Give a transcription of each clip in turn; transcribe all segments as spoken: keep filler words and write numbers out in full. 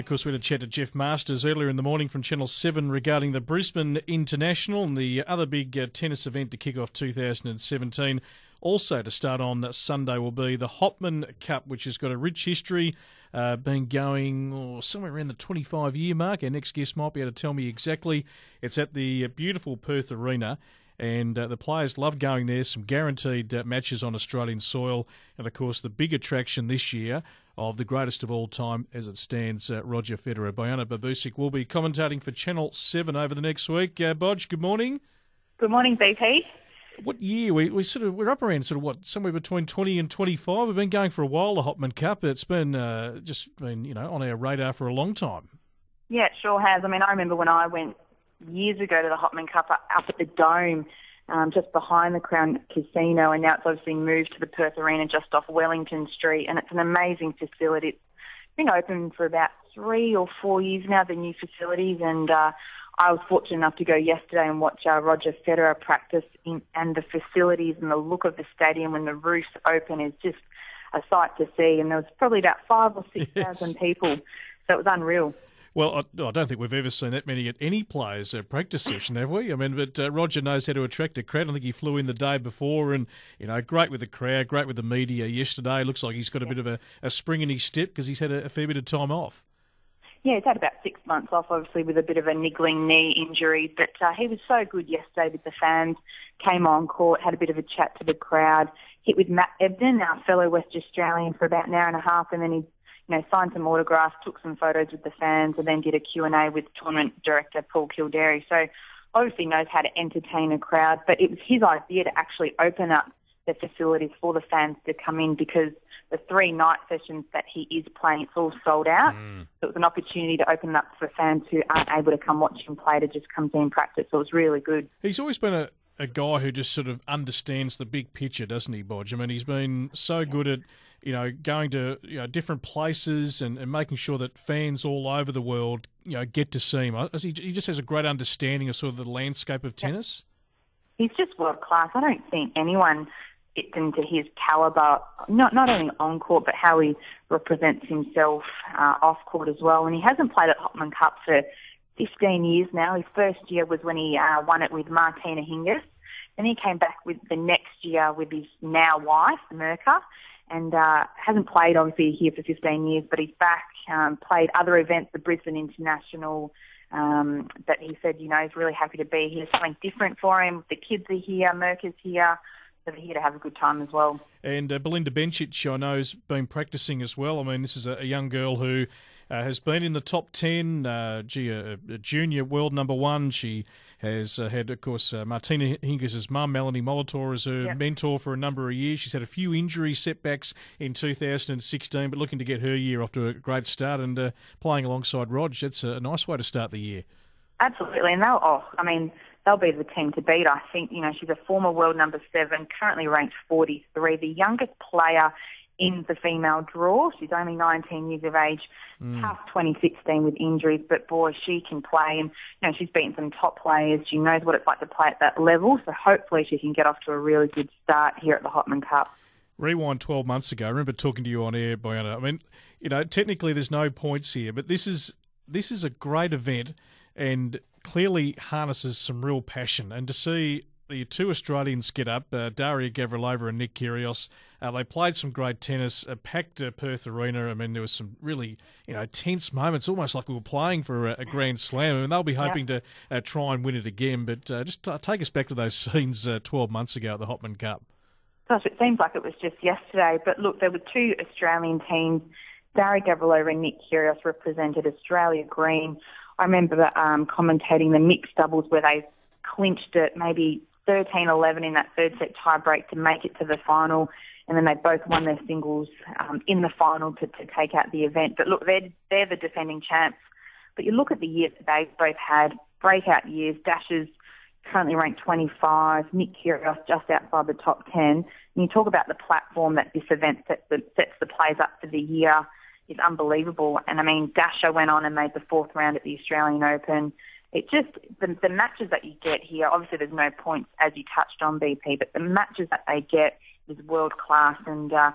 Of course, we had a chat to Jeff Masters earlier in the morning from Channel seven regarding the Brisbane International and the other big uh, tennis event to kick off two thousand seventeen. Also to start on Sunday will be the Hopman Cup, which has got a rich history, uh, been going oh, somewhere around the twenty-five year mark. Our next guest might be able to tell me exactly. It's at the beautiful Perth Arena. And uh, the players love going there, some guaranteed uh, matches on Australian soil. And, of course, the big attraction this year of the greatest of all time as it stands, uh, Roger Federer. Bojana Barbusic will be commentating for Channel seven over the next week. Uh, Bodge, good morning. Good morning, B P. What year? We, we sort of, we're up around sort of what, somewhere between twenty and twenty-five. We've been going for a while, the Hopman Cup. It's been uh, just been, you know, on our radar for a long time. Yeah, it sure has. I mean, I remember when I went years ago to the Hopman Cup up at the Dome, um, just behind the Crown Casino, and now it's obviously moved to the Perth Arena just off Wellington Street, and it's an amazing facility. It's been open for about three or four years now, the new facilities, and uh, I was fortunate enough to go yesterday and watch uh, Roger Federer practice, in, and the facilities and the look of the stadium when the roof's open is just a sight to see, and there was probably about five or six Yes. thousand people, so it was unreal. Well, I, I don't think we've ever seen that many at any player's uh, practice session, have we? I mean, but uh, Roger knows how to attract a crowd. I think he flew in the day before and, you know, great with the crowd, great with the media yesterday. Looks like he's got a bit of a, a spring in his step because he's had a, a fair bit of time off. Yeah, he's had about six months off, obviously, with a bit of a niggling knee injury. But uh, he was so good yesterday with the fans, came on court, had a bit of a chat to the crowd, hit with Matt Ebden, our fellow West Australian, for about an hour and a half, and then he you know, signed some autographs, took some photos with the fans, and then did a Q and A with tournament director Paul Kildare. So obviously knows how to entertain a crowd, but it was his idea to actually open up the facilities for the fans to come in because the three night sessions that he is playing, it's all sold out. Mm. So it was an opportunity to open it up for fans who aren't able to come watch him play to just come see him practice. So it was really good. He's always been a, a guy who just sort of understands the big picture, doesn't he, Bodge? I mean, he's been so good at, you know, going to you know different places and, and making sure that fans all over the world, you know, get to see him. He, he just has a great understanding of sort of the landscape of tennis. He's just world class. I don't think anyone gets into his calibre, not not only on court, but how he represents himself uh, off court as well. And he hasn't played at Hopman Cup for fifteen years now. His first year was when he uh, won it with Martina Hingis. Then he came back with the next year with his now wife, Mirka, and uh, hasn't played obviously here for fifteen years, but he's back, um, played other events, the Brisbane International, um, but he said, you know, he's really happy to be here. Something different for him. The kids are here, Mirka's here. So they're here to have a good time as well. And uh, Belinda Bencic, I know, has been practising as well. I mean, this is a, a young girl who uh, has been in the top ten, uh, gee, a, a junior world number one. She has uh, had, of course, uh, Martina Hingis' mum, Melanie Molitor, as her yep. mentor for a number of years. She's had a few injury setbacks in two thousand sixteen, but looking to get her year off to a great start and uh, playing alongside Rog. That's a nice way to start the year. Absolutely, and they'll, oh, I mean, they'll be the team to beat. I think, you know, she's a former world number seven, currently ranked forty-three, the youngest player in the female draw. She's only nineteen years of age, mm. tough twenty sixteen with injuries, but boy, she can play. And, you know, she's beaten some top players. She knows what it's like to play at that level, so hopefully she can get off to a really good start here at the Hopman Cup. Rewind twelve months ago, I remember talking to you on air, Bojana. I mean, you know, technically there's no points here, but this is this is a great event and clearly harnesses some real passion. And to see the two Australians get up, uh, Daria Gavrilova and Nick Kyrgios, uh, they played some great tennis, uh, packed uh, Perth Arena. I mean, there was some really, you know, tense moments, almost like we were playing for a, a Grand Slam. I mean, they'll be hoping yeah. to uh, try and win it again. But uh, just uh, take us back to those scenes uh, twelve months ago at the Hopman Cup. Gosh, it seems like it was just yesterday. But look, there were two Australian teams. Daria Gavrilova and Nick Kyrgios represented Australia green. I remember um, commentating the mixed doubles where they clinched it maybe thirteen eleven in that third set tie-break to make it to the final, and then they both won their singles um, in the final to, to take out the event. But look, they're, they're the defending champs. But you look at the years that they've both had, breakout years. Dasher's currently ranked twenty-five, Nick Kyrgios just outside the top ten. And you talk about the platform that this event sets the, sets the players up for the year. Is unbelievable. And I mean, Dasher went on and made the fourth round at the Australian Open. It just, the, the matches that you get here, obviously there's no points as you touched on, B P, but the matches that they get is world class. And, uh,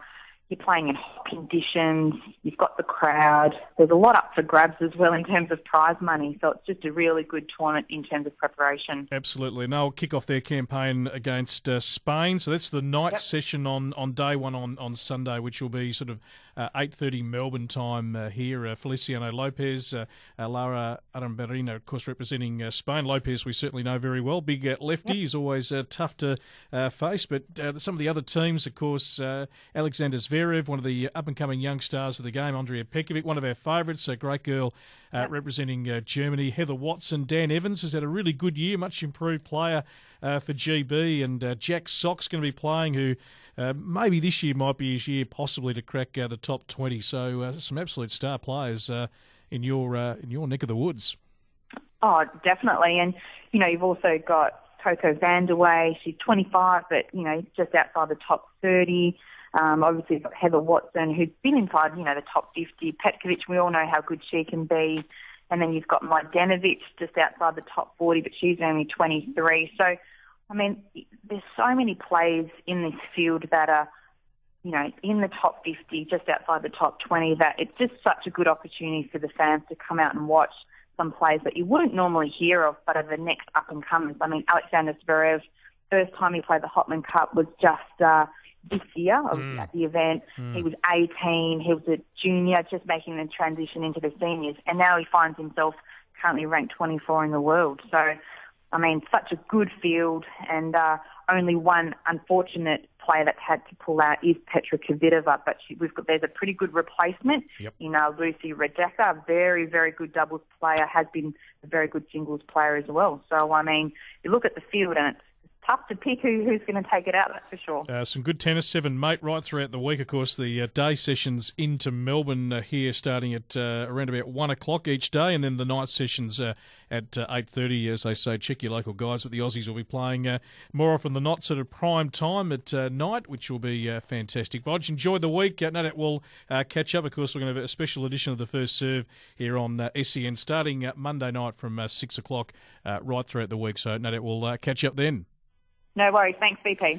You're playing in hot conditions. You've got the crowd. There's a lot up for grabs as well in terms of prize money. So it's just a really good tournament in terms of preparation. Absolutely. And they'll kick off their campaign against uh, Spain. So that's the night yep. session on, on day one on, on Sunday, which will be sort of uh, eight thirty Melbourne time uh, here. Uh, Feliciano Lopez, uh, uh, Lara Aramberina, of course, representing uh, Spain. Lopez we certainly know very well. Big uh, lefty. Yep. He's always uh, tough to uh, face. But uh, some of the other teams, of course, uh, Alexander Zverev, one of the up-and-coming young stars of the game, Andrea Pekovic, one of our favourites, a great girl uh, yep. representing uh, Germany, Heather Watson. Dan Evans has had a really good year, much improved player uh, for G B, and uh, Jack Sock's going to be playing, who uh, maybe this year might be his year possibly to crack uh, the top twenty. So uh, some absolute star players uh, in your uh, in your neck of the woods. Oh, definitely. And, you know, you've also got Coco Vandeweghe. She's twenty-five, but, you know, just outside the top thirty. Um, obviously, you've got Heather Watson, who's been inside, you know, the top fifty. Petkovic, we all know how good she can be. And then you've got Mladenovic just outside the top forty, but she's only twenty-three. So, I mean, there's so many players in this field that are, you know, in the top fifty, just outside the top twenty, that it's just such a good opportunity for the fans to come out and watch some players that you wouldn't normally hear of, but are the next up-and-comers. I mean, Alexander Zverev, first time he played the Hopman Cup was just uh, this year mm. at the event. Mm. He was eighteen. He was a junior, just making the transition into the seniors. And now he finds himself currently ranked twenty-four in the world. So, I mean, such a good field, and uh, only one unfortunate player that's had to pull out is Petra Kvitova, but she, we've got there's a pretty good replacement yep. in uh, Lucy Radecka, a very, very good doubles player, has been a very good singles player as well. So, I mean, you look at the field and it's tough to pick who, who's going to take it out, that's for sure. Uh, some good tennis, seven mate, right throughout the week. Of course, the uh, day sessions into Melbourne uh, here starting at uh, around about one o'clock each day, and then the night sessions uh, at uh, eight thirty, as they say. Check your local guys, but the Aussies will be playing uh, more often than not sort of prime time at uh, night, which will be uh, fantastic. Bodge, enjoy the week. Uh, no doubt we'll uh, catch up. Of course, we're going to have a special edition of the First Serve here on uh, S E N starting uh, Monday night from uh, six o'clock uh, right throughout the week. So no doubt we'll uh, catch up then. No worries. Thanks, B P.